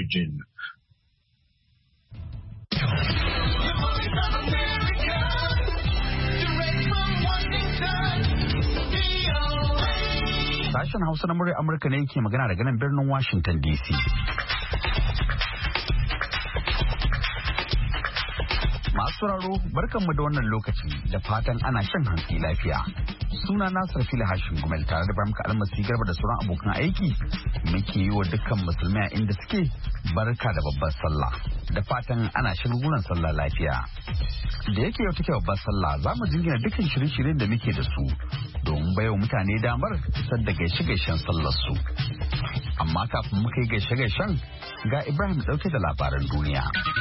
Beijing. Sashen Hausa na murya Amurka ne yake magana daga nan birnin Washington DC. Masu sauraro barkanmu da wannan lokaci da fatan ana shan hantsi lafiya. Suna Nasir Fili Hashim Gumel tare da Barmaka Almasi Garba da sauran abokan aiki muke yi wa dukkan musulmai a inda suke barka da babbar sallah da fatan ana shirgunan sallah lafiya. Da yake yau take babbar sallah za mu jingina dukkan shirye-shiryen da muke da su domin baiwa mutane damar isar da gaishe-gaishen sallar su. Amma kafin muka yi gaishe-gaishen ga Ibrahim dauke da labaran duniya.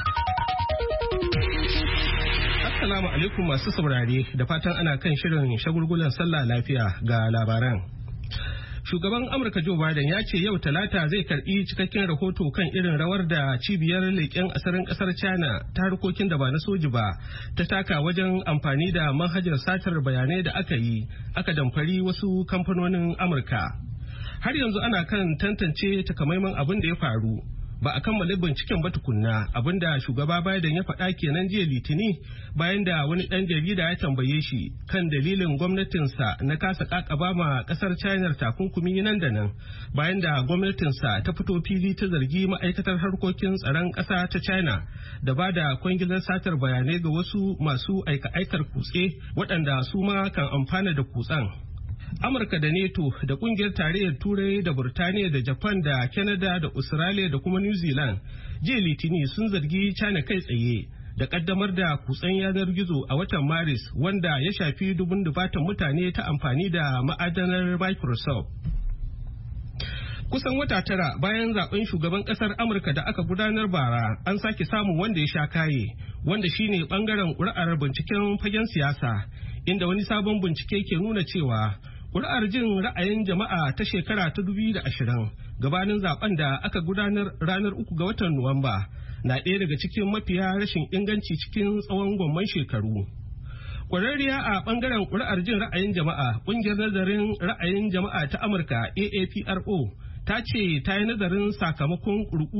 Assalamu alaikum masu saurare da fatan ana kan shirin shagulgulan sallah lafiya ga labaran. Shugaban Amurka Joe Biden ya ce yau Talata zai karbi cikakken rahoto kan irin rawar da cibiyar leƙen asirin ƙasar China ta harkokin da ba na soji ba ta taka wajen amfani da manhajar satar bayanai da aka damfari wasu kamfanonin Amurka. Har yanzu ana kan tantance takamaiman abin da ya faru. Ba a kammala binciken ba tukunna, abinda shugaba Biden ya faɗa kenan jiya Litini bayan da wani ɗan jarida ya tambaye shi kan dalilin gwamnatinsa na kasa kakaba ma ƙasar China takunkumi nan da nan bayan da gwamnatinsa ta fito fili ta zargi ma'aikatar harkokin tsaron ƙasa ta China da ba da kwangilar satar bayanai ga wasu masu aika-aikar kutse waɗanda su ma kan amfana da kutsen. Amurka da NATO da kungiyar tarayyar Turai da Burtaniya da Japan da Canada da Australia da kuma New Zealand jiya Litini sun zargi China kai tsaye da kaddamar da kutsen yanar gizo a watan Maris wanda ya shafi dubun dubatan mutane ta amfani da ma'adanar Microsoft. Kusan wata tara bayan zaben shugaban kasar Amurka da aka gudanar bara an sake samun wanda ya sha kaye wanda shine bangaren ƙuri'ar binciken fagen siyasa inda wani sabon bincike ke nuna cewa ƙuri'ar jin ra'ayin jama'a ta shekara ta 2020 gabanin zaben da aka gudanar ranar 3 ga watan Nuwamba na ɗaya daga cikin mafiya rashin inganci cikin tsawon gwamman shekaru. Kwararriya a bangaren ƙuri'ar jin ra'ayin jama'a ƙungiyar nazarin ra'ayin jama'a ta Amurka AAPRO ta ce ta yi nazarin sakamakon ƙuri'u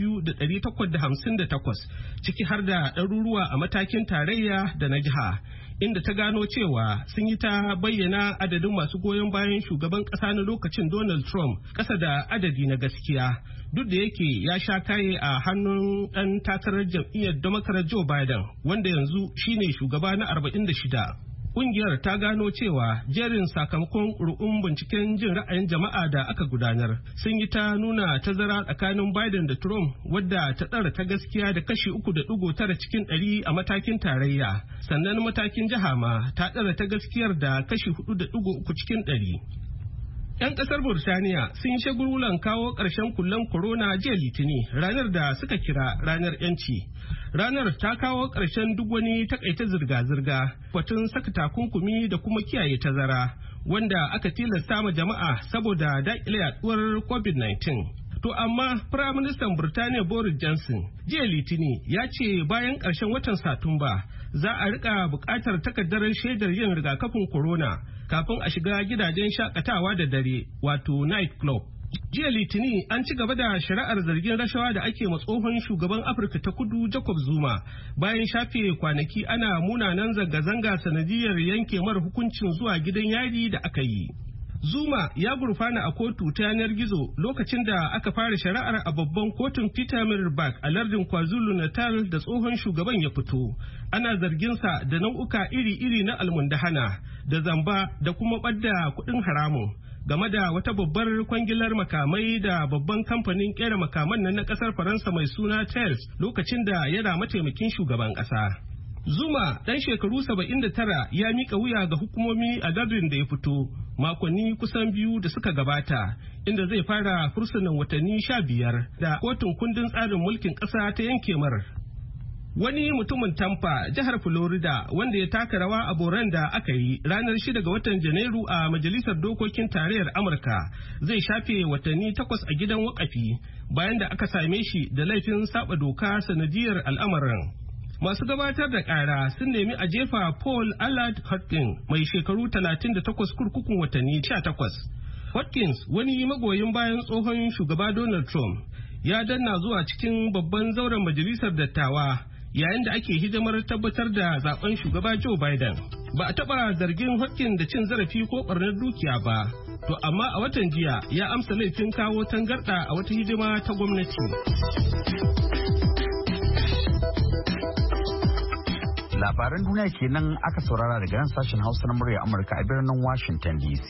2,858 ciki har da ɗaruruwa a matakin tarayya da na jiha. Inda ta gano cewa sun yi ta bayyana adadin masu goyon bayan shugaban ƙasa na lokacin Donald Trump ƙasa da adadi na gaskiya duk da yake ya sha kaye a hannun ɗan takarar jam'iyyar Democrat Joe Biden wanda yanzu shine shugaba na 46. Ƙungiyar ta gano cewa jerin sakamakon ƙuri'un binciken jin ra'ayin jama'a da aka gudanar sun yi ta nuna tazara tsakanin Biden da Trump wadda ta tsara ta gaskiya da kashi 3.9 cikin 100 a matakin tarayya, sannan matakin jiha ma ta tsara ta gaskiyar da kashi 4.3 cikin 100. 'Yan kasar Burtaniya sun yi shagulgulan kawo ƙarshen kullen corona jiya Litini ranar da suka kira ranar 'yanci. Ranar ta kawo ƙarshen duk wani takaita zirga-zirga, batun saka takunkumi da kuma kiyaye tazara, wanda aka tilasta ma jama'a saboda daƙile yaduwar COVID-19. To amma Firaministan Burtaniya Boris Johnson jiya Litini ya ce bayan ƙarshen watan Satumba za a rika buƙatar takardar shaidar yin rigakafin corona kafin a shiga gidajen shakatawa da dare wato night club. Jiya Litini an ci gaba da shari'ar zargin rashawa da ake ma tsohon shugaban Afirka ta Kudu Jacob Zuma bayan shafe kwanaki ana munanan zanga-zanga sanadiyar yanke mara hukuncin zuwa gidan yari da aka yi. Zuma ya gurfana a kotu ta yanar gizo lokacin da aka fara shari'ar a babban kotun Pietermaritzburg a lardin KwaZulu-Natal da tsohon shugaban ya fito. Ana zarginsa da nau'uka iri-iri na almundahana da zamba da kuma ɓadda kuɗin haramun game da wata babbar kwangilar makamai da babban kamfanin kera makaman nan na ƙasar Faransa mai suna Thales lokacin da yana mataimakin shugaban ƙasa. Zuma ɗan shekaru 79 ya mika wuya ga hukumomi a lardin da ya fito makonni kusan 2 da suka gabata inda zai fara fursunan watanni 15 da kotun kundin tsarin mulkin ƙasa ta yanke mar. Wani mutumin Tampa, jihar Florida, wanda ya taka rawa a boran da aka yi ranar 6 ga watan Janairu a Majalisar Dokokin Tarayyar Amurka zai shafe watanni 8 a gidan wakafi bayan da aka same shi da laifin saba doka sanadiyar al'amarin. Masu gabatar da ƙara sun nemi a jefa Paul Allard Hopkins mai shekaru 38 kurkukun watanni 18. Hopkins wani magoyin bayan tsohon shugaba Donald Trump ya danna zuwa cikin babban zauren majalisar dattawa yayin da ake hidimar tabbatar da zaben shugaba Joe Biden. Ba a taɓa zargin Hodgkin da cin zarafi ko ɓarnar dukiya ba, to amma a watan jiya ya amsa laifin kawo tangarɗa a wata hidima ta gwamnati. Labaran duniya kenan aka saurara daga nan sashen Hausa na murya Amurka a birnin Washington DC.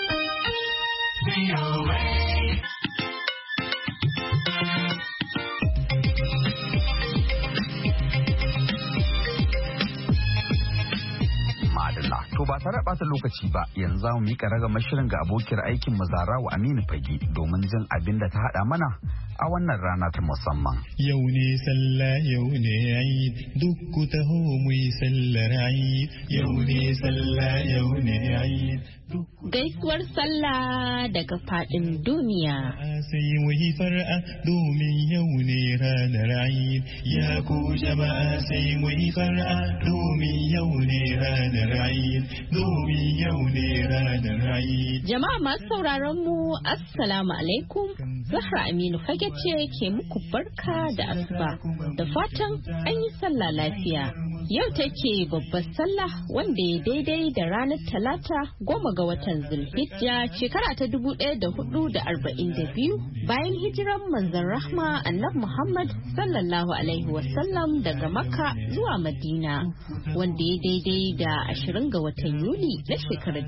To ba tare ɓata lokaci ba yanzu za mu miƙa ragamar shirin ga abokiyar aikin Mazarawa Aminu Fage domin jin abin da ta haɗa mana a wannan rana ta musamman. Yau ne sallah yau ne Eid duk ku taho mu yi sallar Eid. Yau ne sallah yau ne Eid. Gaisuwar sallah daga faɗin duniya. Sai mu yi far'a domin yau ne ranar Eid. Ya ku jama'a sai mu yi far'a domin yau ne ranar Eid. Domin yau ne ranar Eid. Jama'a masu sauraron mu assalamu alaikum. Zahra Aminu Fage ce ke muku barka da asuba da fatan an yi sallah lafiya. Yau take babbar sallah wanda ya daidai da ranar Talata 10 ga watan Zulhijja shekara ta 1442 bayan hijiran manzon rahma Annabi Muhammad sallallahu alaihi wasallam daga Makka zuwa Madina wanda ya daidai da 20 ga watan Yuli na shekarar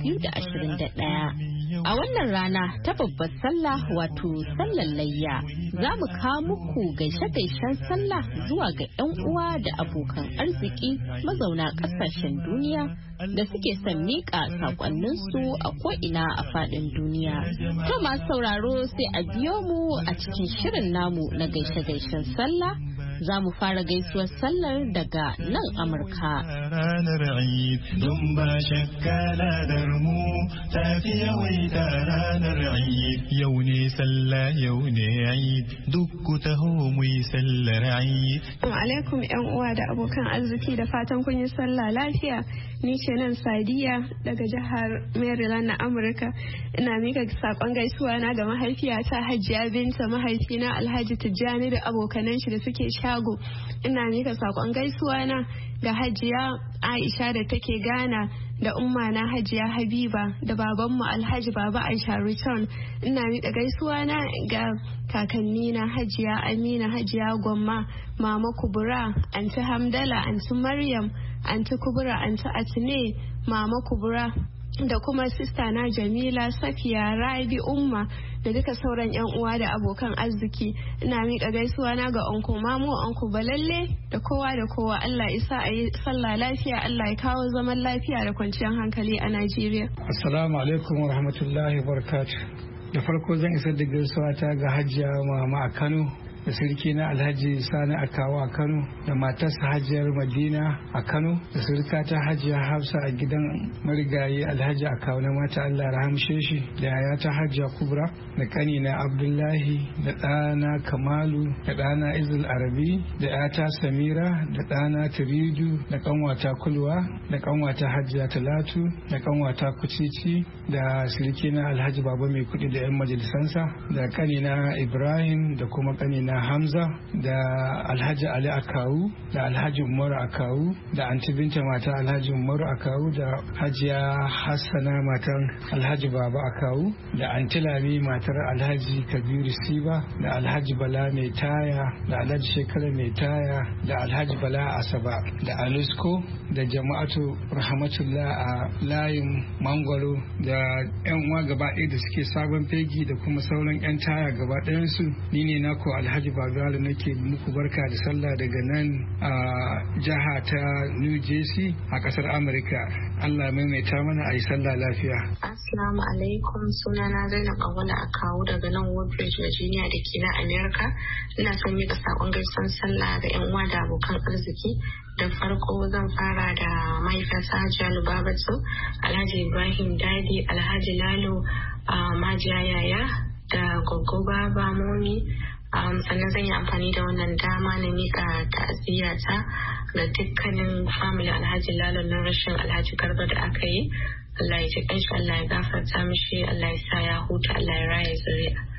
2021. A wannan rana ta babbar sallah wato sallar layya za mu kawo muku gaishe-gaishen sallah zuwa ga 'yan uwa da abokan arziki mazauna ƙasashen duniya da suke son miƙa saƙonninsu a ko'ina a faɗin duniya. To masu sauraro sai a biyo mu a cikin shirin namu na gaishe-gaishen sallah. Za mu fara gaisuwar sallar daga nan Amurka. Ranar Eid don ba shakka ladar mu tafi yawaita ranar Eid. Yau ne sallah yau ne Eid duk ku taho mu yi sallar Eid. Alaikum yan uwa da abokan arziki da fatan kun yi sallah lafiya. Ni ce nan Sadiya daga jihar Maryland na Amurka. Ina mika sakon gaisuwa na ga mahaifiyata Hajiya Binta, mahaifina Alhaji Tijjani da abokanan shi da suke shago. Ina mika sakon gaisuwa na ga Hajiya Aisha da take Ghana da umma na Hajiya Habiba da babanmu Alhaji Baba Aisha Return. Ina mika gaisuwa na ga kakanni na Hajiya Amina, Hajiya Gwamma, Mama Kubura, Anti Hamdala, Anti Maryam, Anti Kubura, Anti Atine, Mama Kubura da kuma sista na Jamila, Safiya, Rabi, Umma da duka sauran yan uwa da abokan arziki. Ina miƙa gaisuwa na ga Onko Mamu, Onko Balalle da kowa. Allah isa a yi sallah lafiya, Allah ya kawo zaman lafiya da kwanciyar hankali a Najeriya. Assalamu alaikum wa rahmatullahi wa barakatuh. Da farko zan isar da gaisuwa ta ga Hajiya Mama a Kano, da sarki na Alhaji Sani Akawa a Kano, da matarsa Hajiyar Madina a Kano, da surukata Hajiya Hafsa a gidan marigayi Alhaji Akawa na mata Allah rahamshe shi, da yayata Hajiya Kubra, da kanina Abdullahi, da ɗana Kamalu, da ɗana Izul Arabi, da yata Samira, da ɗana Turidu, da kanwata Kulwa, da kanwata Hajiya Talatu, da kanwata Kucici, da surki na Alhaji Baba Mai Kuɗi da 'yan majalisansa, da kanina Ibrahim, da kuma kanina Hamza, da Alhaji Ali Akawu, da Alhaji Umaru Akawu, da Anti Binta mata Alhaji Umaru Akawu, da Hajiya Hassana matan Alhaji Baba Akawu, da Anti Lami matar Alhaji Kabiru Siba, da Alhaji Bala Mai Taya, da Alhaji Shekara Mai Taya, da Alhaji Bala Asaba, da Alusko, da Jama'atu Rahmatullah a layin Mangwaro, da 'yan uwa gaba ɗaya da suke sabon fegi da kuma sauran 'yan taya gaba ɗayansu. Ni ne nako Alhaji Bagala nake muku barka da sallah daga nan a jiha ta New Jersey a kasar Amurka. Allah maimaita mana a yi sallah lafiya. Assalamu alaikum, sunana Zainab Awala Akawu daga nan Woodbridge, Virginia da ke na Amerika. Ina son mika sakon gaisuwan sallah ga 'yan uwa da abokan arziki. Da farko zan fara da mahaifiyata Hajiya Lubabatu, Alhaji Ibrahim Dadi, Alhaji Lalo Majiya Yaya, da Goggo Baba Momi. Sannan zan yi amfani da wannan dama na mika ta'aziyyata ga dukkanin family Alhaji Lalo na rashin Alhaji Garba da aka yi. Allah ya ji kanshi, Allah ya gafarta mishi, Allah ya sa ya huta, Allah ya raya zuriya.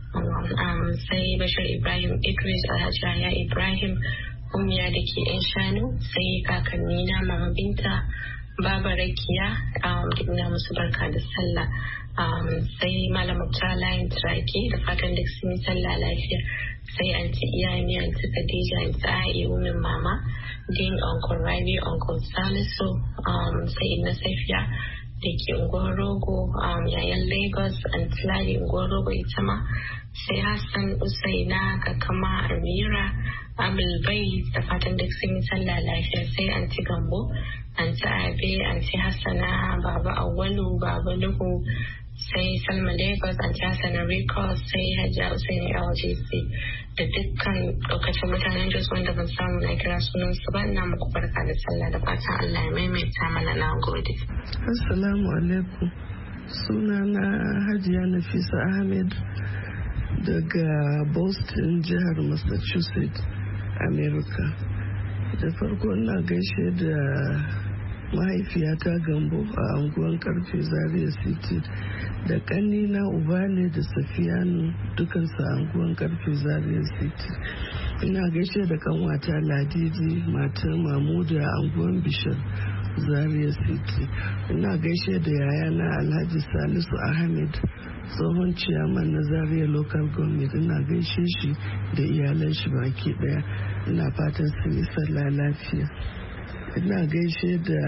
sai Bashir Ibrahim Idris, Alhaji Yahya Ibrahim Umiya da ke yan shanu, sai kakanni na Mama Binta, Baba Rakiya, ina musu barka da sallah. Sai Malam Layin Turaki da fatan da sun yi sallah lafiya. Sai anti Iyami, anti Khadija, anti A'i, Umin Mama, Din Uncle Rabi, Uncle Salisu, sai Inna Safiya da ke unguwar Rogo, yayan Lagos, anti Ladi unguwar Rogo ita ma. Sai Hassan Usaina, Kakama Amira, Abul Bai da fatan da sun yi sallah lafiya. Sai anti Gambo, anti Abe, anti Hassana, Baba Awwalu, Baba Nuhu, sai Salma Lagos, anti Hassana Ricos, sai Hajja Usaini LGC da dukkan lokacin mutanen Jos wanda ban samu na kira sunan su ba. Ina muku barka da sallah da fatan Allah ya maimaita mana. Na gode. Assalamu alaikum. Sunana Hajiya Nafisa Ahmed daga Boston, jihar Massachusetts, America. Da farko ina gaishe da mahaifiyata Gambo a anguwan Karfe Zaria City, da kanina Ubale da Safiyanu dukansu a anguwan Karfe Zaria City. Ina gaishe da kanwata Ladidi matar Mamuda a anguwan Bishop Zaria City. Ina gaishe da yayana Alhaji Salisu Ahmed, tsohon ciyaman na Zaria Local Government. Ina gaishe shi da iyalan shi baki daya. Ina fatan su yi sallah lafiya. Ina gaishe da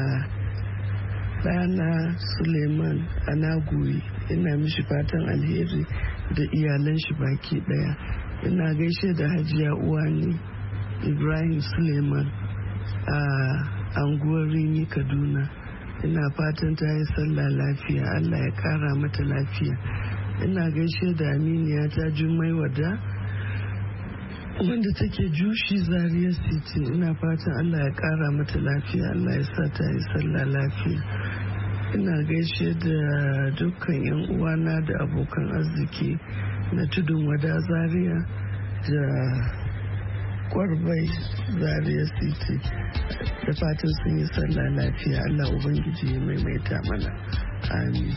ɗana Suleiman Anaguri, ina mishi fatan alheri da iyalan shi baki daya. Ina gaishe da Hajiya Uwani Ibrahim Suleiman a anguwar Rimi, Kaduna. Ina fatan ta yi sallah lafiya, Allah ya kara mata lafiya. Ina gaishe da Aminiya ta Jummai Wada wanda take Jushi Zaria City. Ina fatan Allah ya kara mata lafiya, Allah ya sa ta yi sallah lafiya. Ina gaishe da dukkan yan uwana da abokan arziki na Tudun Wada Zaria da Kwarbai Zaria City. Da fatan sun yi sallah lafiya. Allah Ubangiji ya maimaita mana. Amin.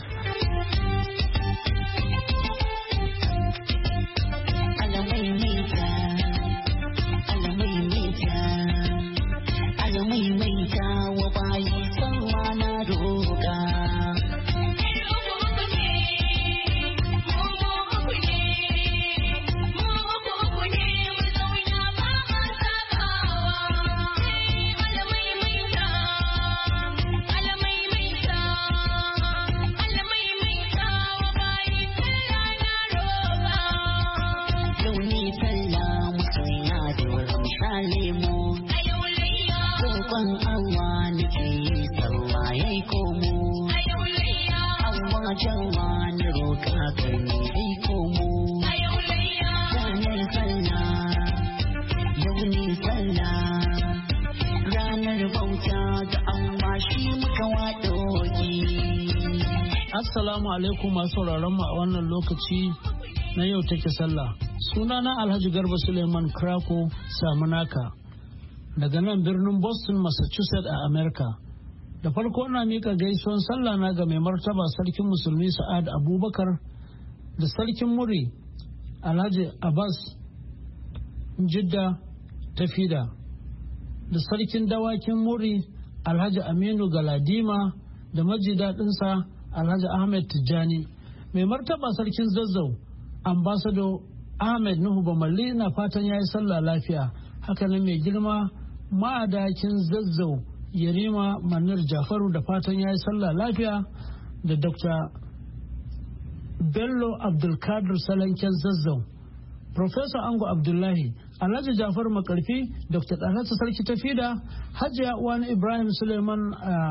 Assalamu alaikum masu sauraron mu a wannan lokaci na yau take sallah. Sunana Alhaji Garba Suleiman Krako Samunaka daga nan birnin Boston, Massachusetts a America. Da farko ina mika gaisuwan sallah na ga mai martaba sarkin musulmi Sa'ad Abubakar da sarkin Muri Alhaji Abbas Jidda Tafida da sarkin dawakin Muri Alhaji Aminu Galadima da majidadinsa Alhaji Ahmed Tijjani. Mai martaba sarkin Zazzau Ambassador Ahmed Nuhu Bamalli na fatan ya yi sallah lafiya. Hakanan mai girma ma'adakin Zazzau Yarima Manir Jafaru da fatan ya yi sallah lafiya, da Dr. Bello Abdulkadir Salanken Zazzau, Professor Ango Abdullahi, Alhaji Jafaru Makarfi, Dr. Dalhatu Sarki Tafida, Hajiya Uwani Ibrahim Suleiman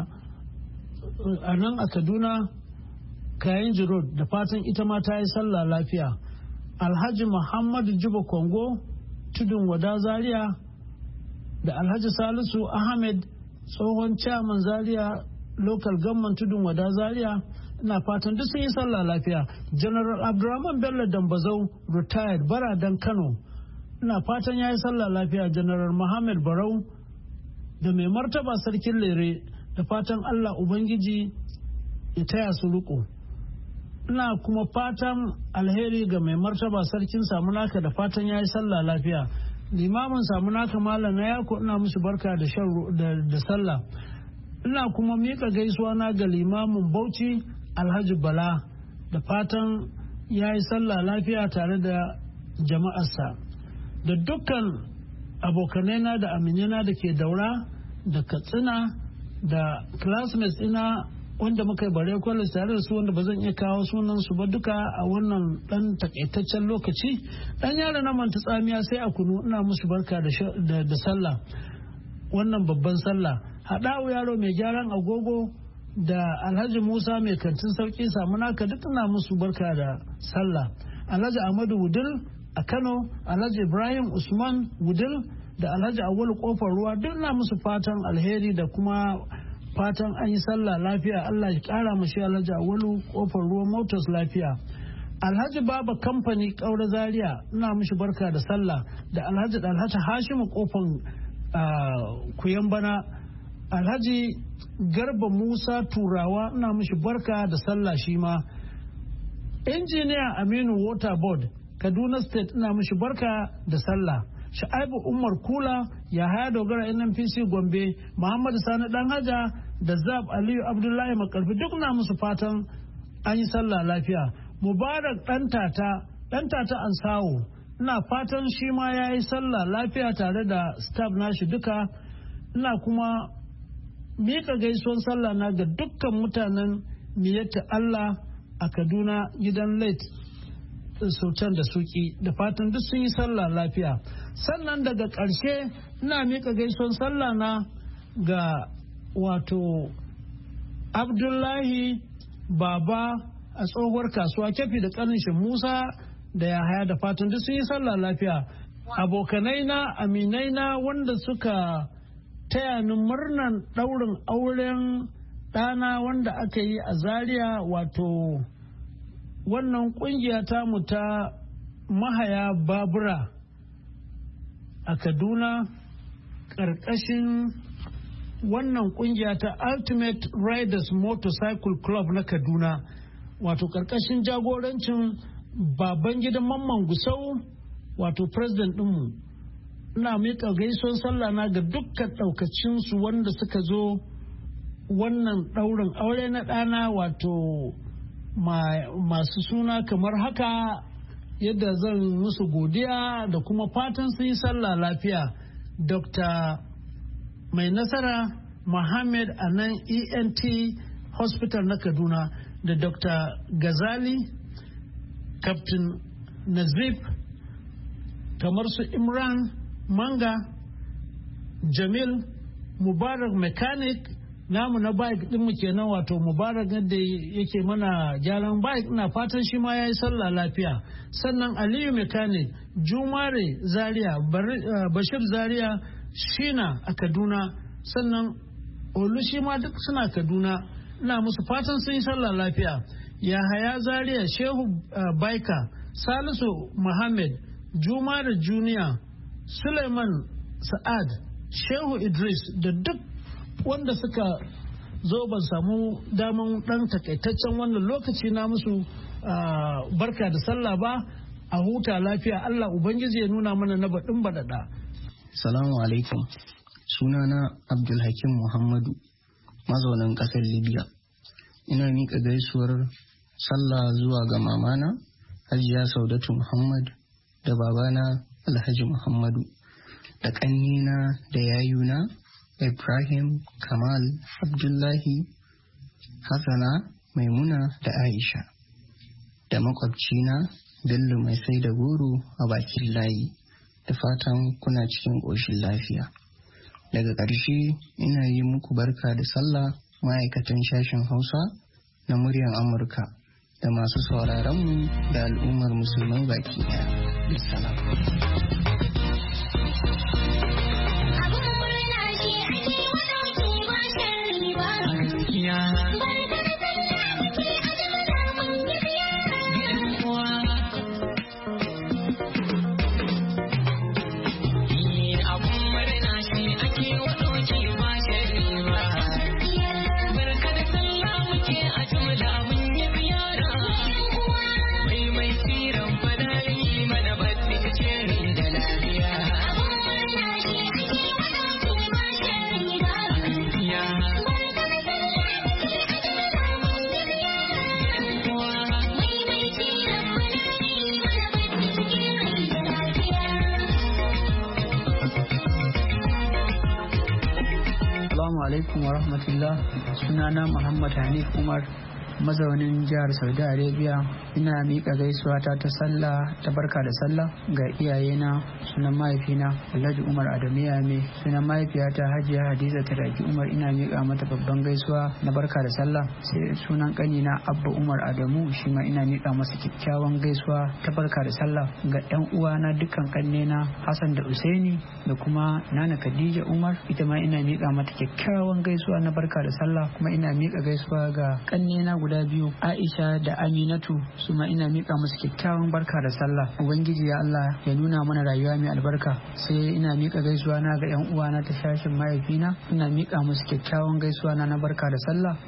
a nan a Kaduna Kayan Road da fatan ita ma ta yi sallah lafiya. Alhaji Muhammadu Juba Kongo Tudun Wada Zaria da Alhaji Salisu Ahmed tsohon chairman Zaria Local Government Tudun Wada Zaria, ina fatan duk sun yi sallah lafiya. General Abdurrahman Bello Dambazau retired Baradan Kano, ina fatan ya yi sallah lafiya. General Muhammad Barau da mai martaba sarkin Lere, da fatan Allah Ubangiji ya taya su riko. ina kuma fatan alheri ga mai martaba sarkin Samunaka da fatan ya yi sallah lafiya. Limamin Samunaka Malam na Yako ina musu barka da sallah. Ina kuma mika gaisuwa na ga limamin Bauchi Alhaji Bala da fatan ya yi sallah lafiya tare da jama'arsa. Da dukkan abokanaina da aminina da ke Daura da Katsina da classmates ina wanda muka yi bare college tare da su wanda ba zan iya kawo sunan su ba duka a wannan dan takaitaccen lokaci. Dan yaro na manta tsamiya sai a kunu ina musu barka da sallah, wannan babban sallah. Haɗawu yaro mai gyaran agogo da Alhaji Musa mai kantin sauki Samunaka duk ina musu barka da sallah. Alhaji Ahmadu Wudil a Kano, Alhaji Ibrahim Usman Wudil da Alhaji Awolu Kofar Ruwa duk ina musu fatan alheri da kuma fatan an yi sallah lafiya. Allah ya kara mashi Alhaji Awolu Kofar Ruwa Motors lafiya. Alhaji Baba Kamfani Kaura Zaria ina mishi barka da sallah da Alhaji Hashimu Kofan Kuyambana. Alhaji Garba Musa Turawa ina mishi barka da sallah shi ma. Injiniya Aminu Water Board Kaduna State ina mishi barka da sallah. Sha'aibu Umar Kula, Yahaya Dogara NNPC Gombe, Muhammadu Sani Dan Haja da Zab Aliyu Abdullahi Makarfi duk na musu fatan an yi sallah lafiya. Mubarak ɗan tata Ansawo, ina fatan shi ma ya yi sallah lafiya tare da staff nashi duka. Ina kuma mika gaisuwan sallah na ga dukkan mutanen Miyatta Allah a Kaduna gidan late Sultan da Suki da fatan duk sun yi sallah lafiya. Sannan daga ƙarshe ina mika gaisuwan sallah na ga wato Abdullahi Baba a tsohuwar kasuwa Kefi da ƙanin shi Musa da Yahaya da fatan duk sun yi sallah lafiya. Abokanai na aminai na wanda suka taya ni murnan ɗaurin auren ɗana wanda aka yi a Zaria, wato wannan kungiya tamu ta mahaya babura a Kaduna ƙarƙashin wannan kungiya ta Ultimate Riders Motorcycle Club na Kaduna, wato ƙarƙashin jagorancin baban gidan Mamman Gusau, wato president ɗinmu. Ina miƙa gaisuwan sallah na ga dukkan ɗaukacinsu wanda suka zo wannan ɗaurin aure na ɗana, wato masu suna kamar haka, yadda zan musu godiya da kuma fatan su yi sallah lafiya. Dr. Mai Nasara Mohammed a nan ENT Hospital na Kaduna da Dr. Gazali, Captain Nazif, kamar su Imran Manga, Jamil, Mubarak Mechanic namu na bike din mu kenan, wato Mubarak da yake mana gyaran bike, ina fatan shi ma yayi sallah lafiya. Sannan Aliyu Mechanic, Jumare Zaria, Bashir Zaria, Shina a Kaduna, sannan Olu shi ma duk suna Kaduna, ina musu fatan sun yi sallah lafiya. Yahaya Zaria, Shehu Baika, Salisu Muhammad, Jumare Junior, Suleiman Sa'ad, Shehu Idris da duk wanda suka zo ban samu daman dan takaitaccen wannan lokaci na musu barka da sallah ba. A huta lafiya, Allah Ubangiji ya nuna mana na baɗin baɗaɗa. Salamu alaikum, sunana Abdulhakim Muhammadu, mazaunin ƙasar Libya. Ina miƙa gaisuwar sallah zuwa ga mamana Hajiya Saudatu Muhammad da babana Alhaji Muhammadu da ƙannina da yayuna Ibrahim, Kamal, Abdullahi, Hassana, Maimuna da Aisha, da makwabcina Bello mai sai da goro a bakin layi, da fatan kuna cikin ƙoshin lafiya. Daga ƙarshe ina yi muku barka da sallah ma'aikatan sashen Hausa na muryar Amurka da masu sauraronmu da al'ummar musulmai baki ɗaya. Bisalam. Barka da sallah muke a jumla mun yi ziyara. alaikum wa rahmatullah. Sunana Muhammad Hanif Umar, mazaunin jihar Saudi Arabia. Ina miƙa gaisuwa ta sallah ta barka da sallah ga iyayena. Sunan mahaifina Alhaji Umar Adamu Yame, sunan mahaifiyata Hajiya Hadiza Taraki Umar. Ina miƙa mata babban gaisuwa na barka da sallah. Sai sunan ƙanina Abba Umar Adamu, shi ma ina miƙa masa kyakkyawan gaisuwa ta barka da sallah. Ga ɗan uwana dukkan ƙannena Hassan da Usaini da kuma Nana Khadija Umar, ita ma ina miƙa mata kyakkyawan gaisuwa na barka da sallah. Kuma ina miƙa gaisuwa ga ƙannena guda biyu Aisha da Aminatu, su ma ina miƙa musu kyakkyawan barka da sallah. Ubangiji ya Allah ya nuna mana rayuwa mai albarka. Sai ina miƙa gaisuwa na ga yan uwana ta shashin mahaifina, ina miƙa musu kyakkyawan gaisuwa na barka da sallah.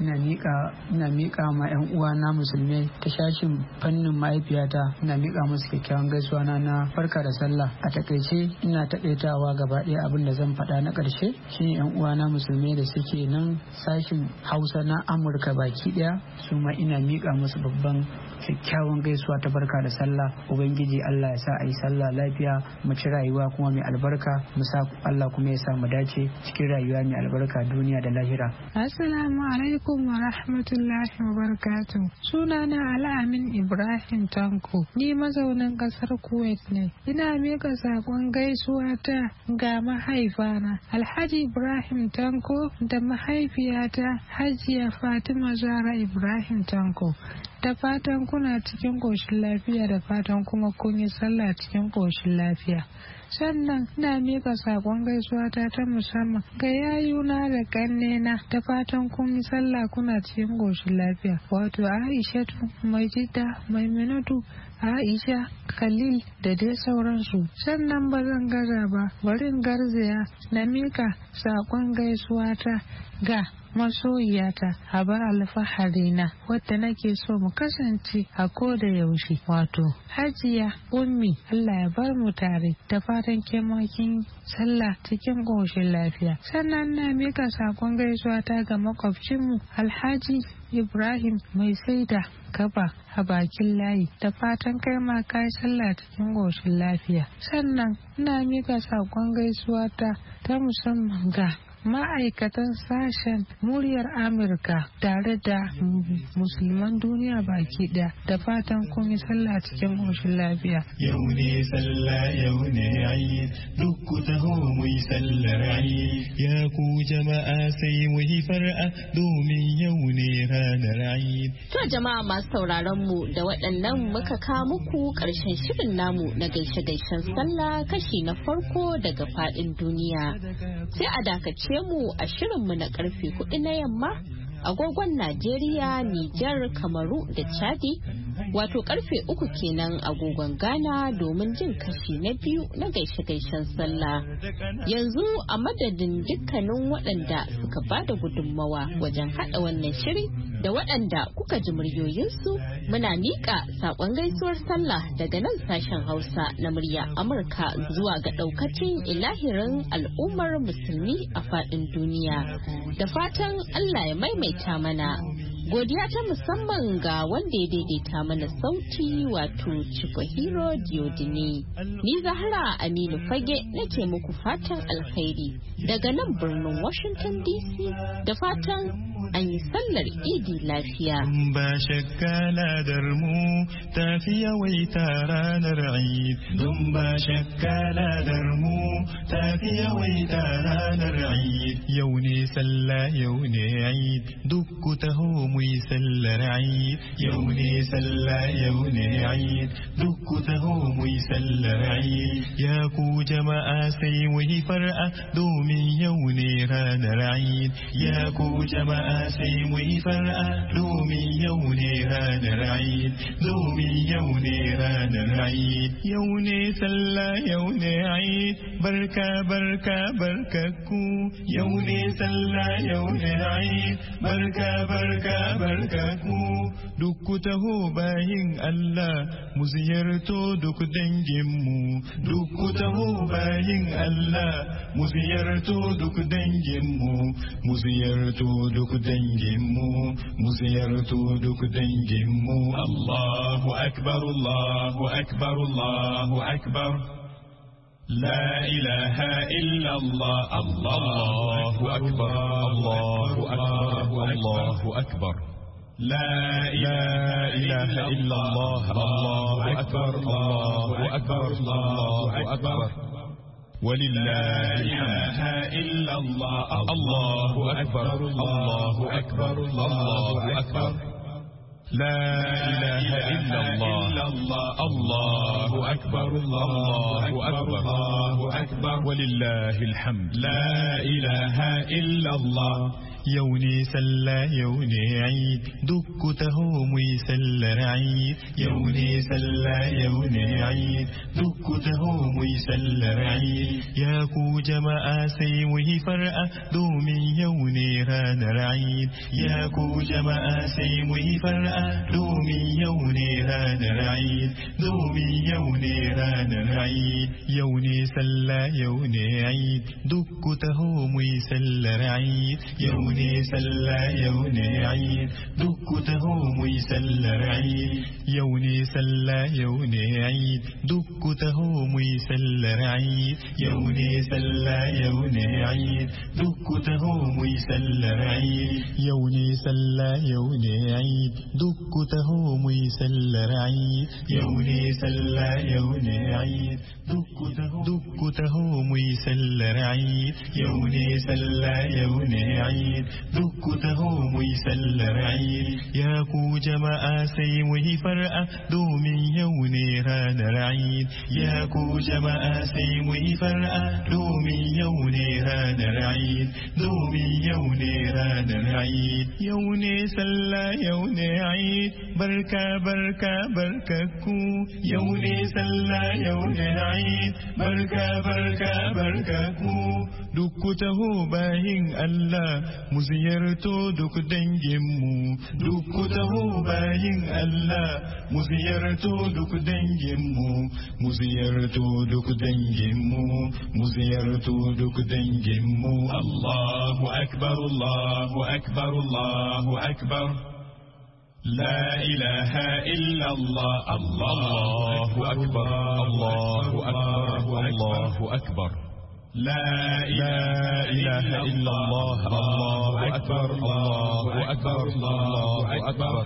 Ina miƙa ma yan uwana musulmai ta shashin fannin mahaifiyata, ina miƙa musu kyakkyawan gaisuwa na barka da sallah. A takaice ina takaitawa gaba ɗaya abin da zan faɗa na ƙarshe shine yan uwana musulmai da suke nan sashin Hausa na Amurka baki ɗaya, su ma ina miƙa musu babban kyakkyawan gaisuwa ta barka da sallah. Ubangiji Allah ya sa a yi sallah lafiya, mu ci rayuwa kuma mai albarka, mu sa Allah kuma ya sa mu dace cikin rayuwa mai albarka duniya da lahira. Assalamu alaikum wa rahmatullahi wa barakatuh. Sunana Al'amin Ibrahim Tanko, ni mazaunin kasar Kuwait ne. Ina miƙa sakon gaisuwa ta ga mahaifana Alhaji Ibrahim Tanko da mahaifiyata Hajiya Fatima Zara Ibrahim Tanko. Da fatan kuna cikin ƙoshin lafiya, da fatan kuma kun yi sallah cikin ƙoshin lafiya. Sannan ina miƙa saƙon gaisuwa ta musamman ga yayuna da ƙannena, da fatan kun yi sallah kuna cikin ƙoshin lafiya. Wato Aishatu, Majida, Maimunatu, Aisha, Khalil da dai sauransu. Sannan ba zan gaza ba, bari in garzaya na miƙa saƙon gaisuwa ta ga masoyiyata Habar alfaharina, wadda nake so mu kasance a koda yaushe, wato Hajiya Ummi. Allah ya bar mu tare, da fatan kemakin sallah cikin ƙoshin lafiya. Sannan na mika sakon gaisuwa ta ga makwabcinmu Alhaji Ibrahim mai saida kaba a bakin layi, da fatan kai ma ka sallah cikin ƙoshin lafiya. Sannan ina mika sakon gaisuwa ta musamman ga ma'aikatan sashen muryar Amurka tare da musulman duniya baki ɗaya, da fatan kun yi sallah cikin ƙoshin lafiya. Yau ne sallah, yau ne ayi, duk ku taho mu yi sallar ayi. Ya ku jama'a sai mu yi far'a, domin yau ne ranar ayi. To jama'a masu sauraron mu, da waɗannan muka kawo muku ƙarshen shirin namu na gaishe-gaishen sallah kashi na farko daga faɗin duniya. Sai a dakace mu a shirinmu na karfe 4 na yamma agogon Najeriya, Nijar, Kamaru da Chadi, wato karfe 3 kenan agogon Ghana, domin jin kashi na biyu na gaishe-gaishen sallah. Yanzu a madadin dukkanin waɗanda suka bada gudunmawa wajen haɗa wannan shiri da waɗanda kuka ji muryoyinsu, muna miƙa saƙon gaisuwar sallah daga nan sashen Hausa na murya Amurka zuwa ga ɗaukacin ilahirin al'ummar musulmi a faɗin duniya. Da fatan Allah ya maimaita mana. Godiya ta musamman ga wanda ya daidaita mana sauti, wato Chibahiro Diodine. Ni Zahra Aminu Fage nake muku fatan alkhairi daga nan birnin Washington DC, da fatan an yi sallar Idi lafiya. Ba shakka ladar mu tafi yawaita ranar Eid. Dun ba shakka ladar mu tafi yawaita ranar Eid. Yau ne sallah, yau ne Eid, duk ku taho mu yi sallar Eid. Yau ne sallah, yau ne Eid, duk ku taho mu yi sallar Eid. Ya ku jama'a sai mu yi far'a, domin yau ne ranar Eid. Ya ku jama'a sai mu yi far'a, domin yau ne ranar Eid. Domin yau ne ranar Eid. Yau ne sallah, yau ne Eid, barka barka barka ku. Yau ne sallah, yau ne Eid, barka barka barka ku. Duk ku taho bayin Allah, mu ziyarto duk danginmu. Duk ku taho bayin Allah, mu ziyarto duk danginmu. Mu ziyarto duk danginmu. Mu ziyarto duk danginmu. Allahu akbar, Allahu akbar, Allahu akbar. لا إله إلا الله الله أكبر الله أكبر الله أكبر لا إله إلا الله الله أكبر الله أكبر الله أكبر ولله إله إلا الله الله أكبر الله أكبر الله أكبر لا إله إلا الله الله أكبر الله أكبر الله أكبر ولله الحمد لا إله إلا الله يوني سلا يوني عيد دكته ميسل رعيد يوني سلا يوني عيد دكته ميسل رعيد يا كو جماعة سيوه فرأة دومي يوني ران رعيد يا كو جماعة سيوه فرأة دومي يوني ران رعيد دومي يوني ران رعيد يوني سلا يوني عيد دكته ميسل رعيد يوني سلا يوني عيد دكته ميسل رعيد يوني سلا يوني عيد دكته ميسل رعيد يوني سلا يوني عيد دكته ميسل رعيد يوني سلا يوني عيد دكته ميسل رعيد يوني سلا يوني عيد دكته ميسل رعيد يوني سلا يوني عيد دكته ميسل رعيد يا كو جماعة سيوه فرأة دومي يوني ران رعيد يا كو جماعة سيوه فرأة دومي يوني ران رعيد دومي يوني ران رعيد يوني سلا يوني عيد بركة بركة برككو يوني سلا يوني عيد بركة بركة برككو دكته باهين الله muziyarto duk danginmu duk taho bayin Allah muziyarto duk danginmu muziyarto duk danginmu muziyarto duk danginmu Allahu akbar Allahu akbar Allahu akbar لا إله إلا الله الله أكبر الله أكبر الله أكبر لا إله إلا الله الله أكبر الله أكبر الله أكبر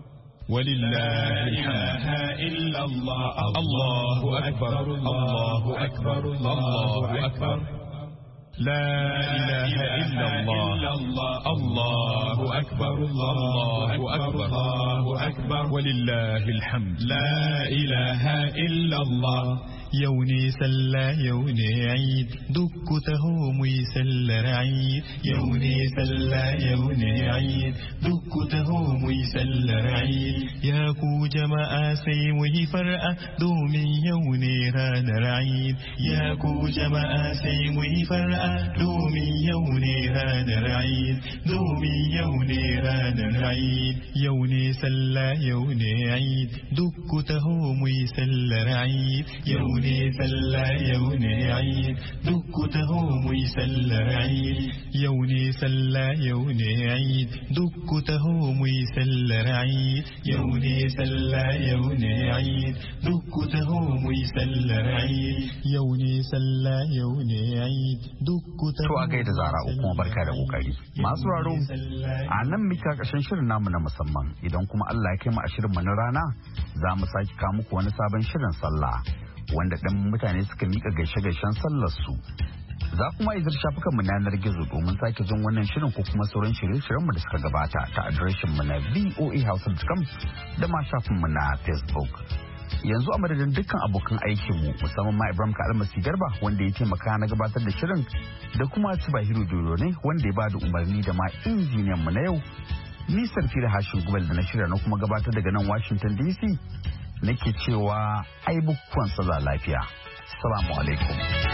ولله إله إلا الله الله أكبر الله أكبر الله أكبر لا إله إلا الله الله أكبر الله أكبر الله أكبر ولله الحمد لا إله إلا الله يوني سلا يوني عيد دكته ميسل رعيد يوني سلا يوني عيد دكته ميسل رعيد يا كو جماعة سيوه فرأة دومي يوني ران رعيد يا كو جماعة سيوه فرأة دومي يوني ران رعيد دومي يوني ران رعيد يوني سلا يوني عيد دكته ميسل رعيد يوني سلا يوني عيد دكته ميسل رعيد يوني سلا يوني عيد دكته ميسل رعيد يوني سلا يوني عيد دكته ميسل رعيد يوني سلا يوني عيد To a gaida Zara kuma barka da kokari. Masu raro a nan mika ƙarshen shirin namu na musamman idan kuma Allah ya kai mu a shirin mu na rana za mu sake kawo muku wani sabon shirin sallah wanda ɗan mutane suka mika gaishe-gaishen sallar su. Za kuma izar shafukan mu na yanar gizo domin sake jin wannan shirin ko kuma sauran shirye-shiryen mu da suka gabata ta adireshin mu na voahouse.com da ma shafin mu na Facebook. Yanzu a madadin dukkan abokan aikinmu musamman ma Ibrahim Kalmasi Garba wanda ya taimaka na gabatar da shirin da kuma Tibahiro Dodo ne wanda ya bada umarni da ma injiniyan mu na yau. Ni Sarfira Hashin Gubal da na shirya na kuma gabatar daga nan Washington DC nake cewa ai bukukuwan sallah lafiya. Assalamu alaikum.